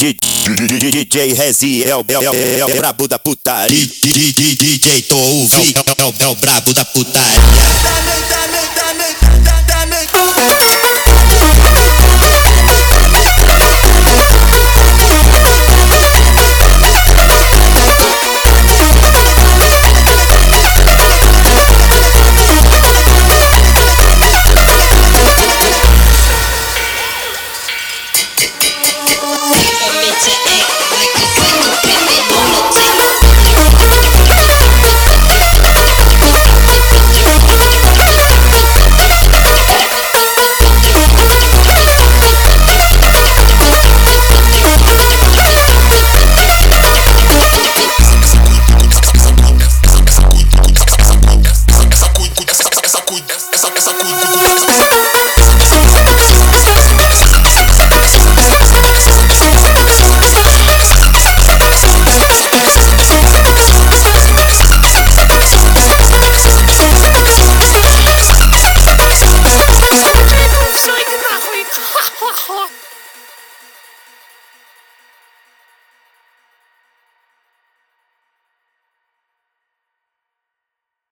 DJ Rezi é o brabo da putaria. DJ tô ouvindo, é o brabo da putaria.